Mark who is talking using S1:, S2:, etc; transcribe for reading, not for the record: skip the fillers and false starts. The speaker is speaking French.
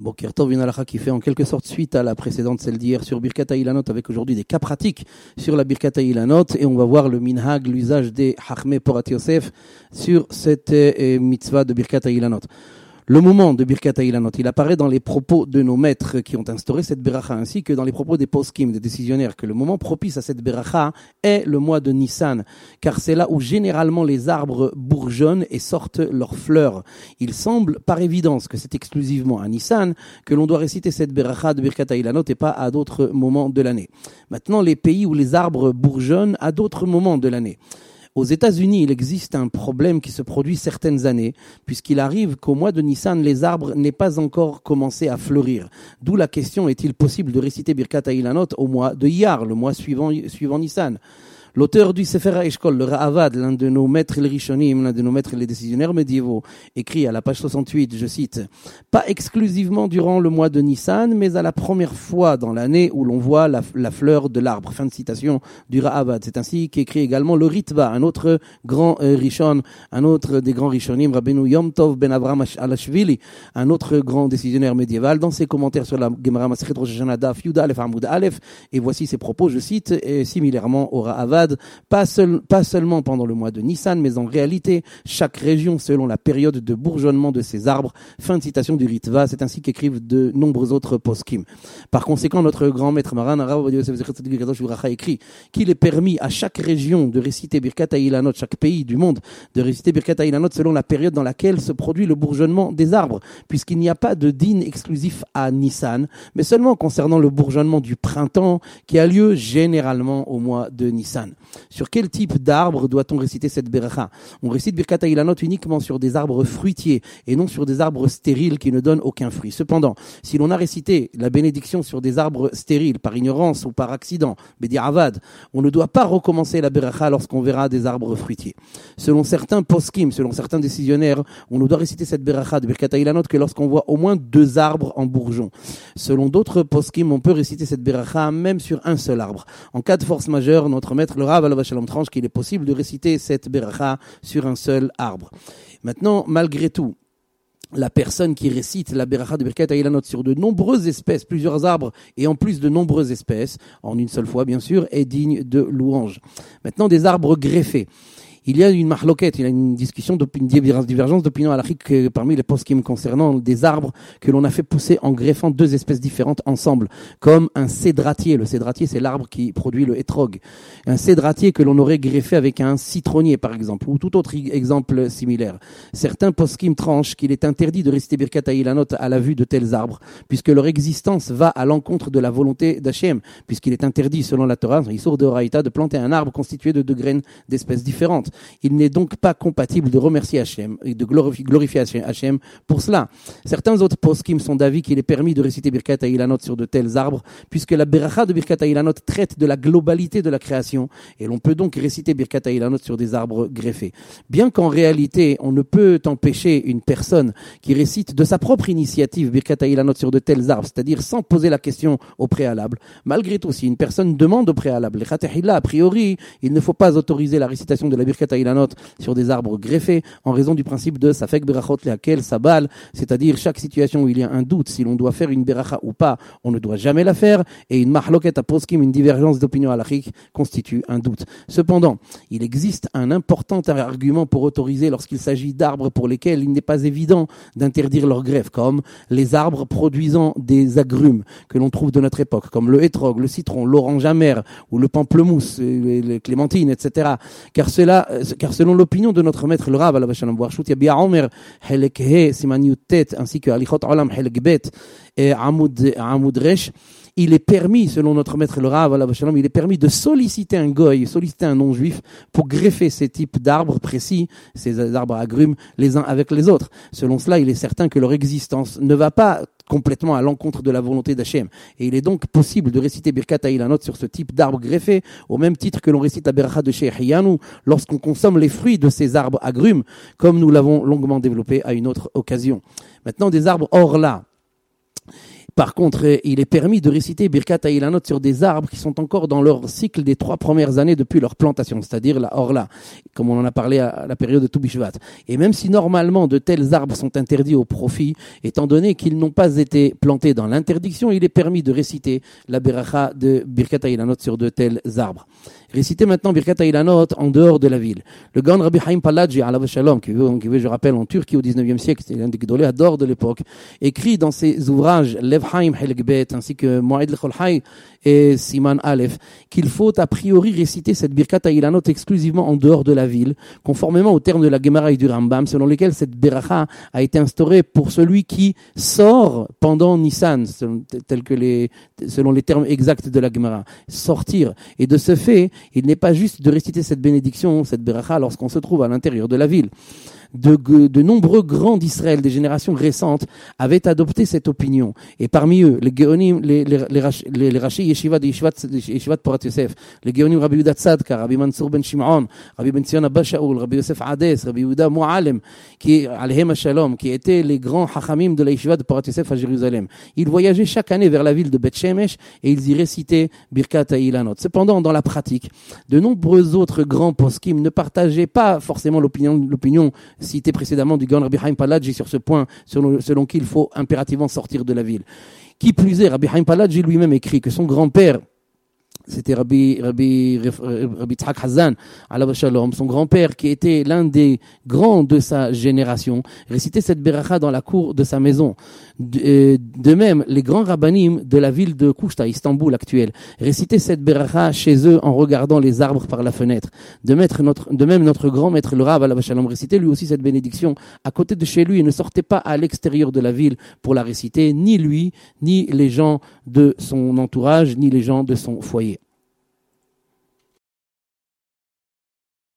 S1: Boker Tov, une halakha qui fait en quelque sorte suite à la précédente, celle d'hier, sur Birkat HaIlanot, avec aujourd'hui des cas pratiques sur la Birkat HaIlanot, et on va voir le minhag, l'usage des Hachmei Porat Yosef sur cette mitzvah de Birkat HaIlanot. Le moment de Birkat HaIlanot, il apparaît dans les propos de nos maîtres qui ont instauré cette beracha, ainsi que dans les propos des poskim, des décisionnaires, que le moment propice à cette beracha est le mois de Nissan, car c'est là où généralement les arbres bourgeonnent et sortent leurs fleurs. Il semble par évidence que c'est exclusivement à Nissan que l'on doit réciter cette beracha de Birkat HaIlanot et pas à d'autres moments de l'année. Maintenant, les pays où les arbres bourgeonnent à d'autres moments de l'année. Aux États-Unis, il existe un problème qui se produit certaines années, puisqu'il arrive qu'au mois de Nissan, les arbres n'aient pas encore commencé à fleurir. D'où la question, est-il possible de réciter Birkat HaIlanot au mois de Iyar, le mois suivant Nissan? L'auteur du Sefer HaEshkol, le Ra'avad, l'un de nos maîtres les Rishonim, l'un de nos maîtres les décisionnaires médiévaux, écrit à la page 68, je cite, « Pas exclusivement durant le mois de Nissan, mais à la première fois dans l'année où l'on voit la fleur de l'arbre. » Fin de citation du Ra'avad. C'est ainsi qu'écrit également le Ritva, un autre grand Rishon, un autre des grands Rishonim, Rabbeinu Yom Tov ben Avraham Alashvili, un autre grand décisionnaire médiéval, dans ses commentaires sur la Gemara Masechet Rosh Hashanah Daf Yud Aleph Amud Aleph, et voici ses propos, je cite, et similairement au Ra'avad, pas seulement pendant le mois de Nissan, mais en réalité, chaque région selon la période de bourgeonnement de ses arbres. Fin de citation du Ritva, c'est ainsi qu'écrivent de nombreux autres poskim. Par conséquent, notre grand maître Maran écrit qu'il est permis à chaque région de réciter Birkat HaIlanot, chaque pays du monde, de réciter Birkat HaIlanot selon la période dans laquelle se produit le bourgeonnement des arbres, puisqu'il n'y a pas de din exclusif à Nissan, mais seulement concernant le bourgeonnement du printemps qui a lieu généralement au mois de Nissan. Sur quel type d'arbre doit-on réciter cette beracha? On récite Birkat HaIlanot uniquement sur des arbres fruitiers et non sur des arbres stériles qui ne donnent aucun fruit. Cependant, si l'on a récité la bénédiction sur des arbres stériles par ignorance ou par accident, Bedi'avad, on ne doit pas recommencer la beracha lorsqu'on verra des arbres fruitiers. Selon certains poskim, selon certains décisionnaires, on ne doit réciter cette beracha de Birkat HaIlanot que lorsqu'on voit au moins 2 arbres en bourgeon. Selon d'autres poskim, on peut réciter cette beracha même sur un seul arbre. En cas de force majeure, notre maître le Rav Alav Shalom tranche qu'il est possible de réciter cette beracha sur un seul arbre. Maintenant, malgré tout, la personne qui récite la beracha de Birkat HaIlanot sur de nombreuses espèces, plusieurs arbres et en plus de nombreuses espèces, en une seule fois bien sûr, est digne de louange. Maintenant, des arbres greffés. Il y a une mahloket, il y a une discussion, une divergence d'opinion halachique parmi les poskim concernant des arbres que l'on a fait pousser en greffant 2 espèces différentes ensemble, comme un cédratier. Le cédratier, c'est l'arbre qui produit le hétrog. Un cédratier que l'on aurait greffé avec un citronnier, par exemple, ou tout autre exemple similaire. Certains poskim tranchent qu'il est interdit de réciter Birkat HaIlanot à la vue de tels arbres, puisque leur existence va à l'encontre de la volonté d'Hachem, puisqu'il est interdit, selon la Torah, Isur de Horaïta, de planter un arbre constitué de 2 graines d'espèces différentes. Il n'est donc pas compatible de remercier Hachem et de glorifier Hachem pour cela. Certains autres poskim sont d'avis qu'il est permis de réciter Birkat HaIlanot sur de tels arbres, puisque la beracha de Birkat HaIlanot traite de la globalité de la création, et l'on peut donc réciter Birkat HaIlanot sur des arbres greffés. Bien qu'en réalité, on ne peut empêcher une personne qui récite de sa propre initiative Birkat HaIlanot sur de tels arbres, c'est-à-dire sans poser la question au préalable. Malgré tout, si une personne demande au préalable, a priori, il ne faut pas autoriser la récitation de la Birkat HaIlanot sur des arbres greffés, en raison du principe de Safek Berachot Lehakel Sabal, c'est-à-dire chaque situation où il y a un doute, si l'on doit faire une beracha ou pas, on ne doit jamais la faire, et une mahloket à poskim, une divergence d'opinion halachique, constitue un doute. Cependant, il existe un important argument pour autoriser lorsqu'il s'agit d'arbres pour lesquels il n'est pas évident d'interdire leur greffe, comme les arbres produisant des agrumes que l'on trouve de notre époque, comme le hétrog, le citron, l'orange amer, ou le pamplemousse, les clémentines, etc. Car selon l'opinion de notre maître le Rav Alav Shalom Warshut Yabia Omer Helek He Siman Yutet ainsi que Alichot Olam Helek Bet et Amud Resh, il est permis, selon notre maître le Rav Alav Shalom, il est permis de solliciter un goy, solliciter un non-juif pour greffer ces types d'arbres précis, ces arbres agrumes, les uns avec les autres. Selon cela, il est certain que leur existence ne va pas complètement à l'encontre de la volonté d'Hachem. Et il est donc possible de réciter Birkat HaIlanot sur ce type d'arbre greffé, au même titre que l'on récite la beracha de Shehiyanu lorsqu'on consomme les fruits de ces arbres agrumes, comme nous l'avons longuement développé à une autre occasion. Maintenant, des arbres orla. Par contre, il est permis de réciter Birkat Ha'ilanot sur des arbres qui sont encore dans leur cycle des 3 premières années depuis leur plantation, c'est-à-dire la Orla, comme on en a parlé à la période de Tou Bishvat. Et même si normalement de tels arbres sont interdits au profit, étant donné qu'ils n'ont pas été plantés dans l'interdiction, il est permis de réciter la Beracha de Birkat Ha'ilanot sur de tels arbres. Réciter maintenant Birkat Ha'ilanot en dehors de la ville. Le Gaon Rabbi Chaim Paladji, alav shalom, qui vit, je rappelle, en Turquie au 19e siècle, c'est l'un des Gdolei Hador de l'époque, écrit dans ses ouvrages Lev Chaim Helek Bet, ainsi que Moed Lechol Hay et Siman Aleph, qu'il faut a priori réciter cette Birkat Ha'ilanot exclusivement en dehors de la ville, conformément aux termes de la Gemara et du Rambam, selon lesquels cette Beracha a été instaurée pour celui qui sort pendant Nissan, selon les termes exacts de la Gemara. Sortir. Et de ce fait, il n'est pas juste de réciter cette bénédiction, cette Beracha, lorsqu'on se trouve à l'intérieur de la ville. De nombreux grands d'Israël des générations récentes avaient adopté cette opinion. Et parmi eux, les Géonim, les Rashi Yeshiva de Yeshivat Porat Yosef, les Géonim Rabbi Yehuda Tzadka, Rabbi Mansour ben Shimon, Rabbi Ben Zion Abba Shaul, Rabbi Yosef Hades, Rabbi Yehuda Mu'alem, qui Alhem Shalom, qui étaient les grands Hachamim de la Yeshiva de Porat Yosef à Jérusalem. Ils voyageaient chaque année vers la ville de Beth Shemesh et ils y récitaient Birkat Ha'ilanot. Cependant, dans la pratique, de nombreux autres grands poskim ne partageaient pas forcément l'opinion cité précédemment du Gaon Rabbi Chaim Paladji sur ce point, selon qui il faut impérativement sortir de la ville. Qui plus est, Rabbi Chaim Paladji lui-même écrit que son grand-père, c'était Rabbi Tzhak Hazan, alav shalom, son grand-père qui était l'un des grands de sa génération, récitait cette beracha dans la cour de sa maison. De même, les grands rabbanim de la ville de Kouchta, Istanbul actuelle, récitaient cette beracha chez eux en regardant les arbres par la fenêtre. De même, notre grand maître, le Rav, alav shalom, récitait lui aussi cette bénédiction à côté de chez lui et ne sortait pas à l'extérieur de la ville pour la réciter, ni lui, ni les gens de son entourage, ni les gens de son foyer.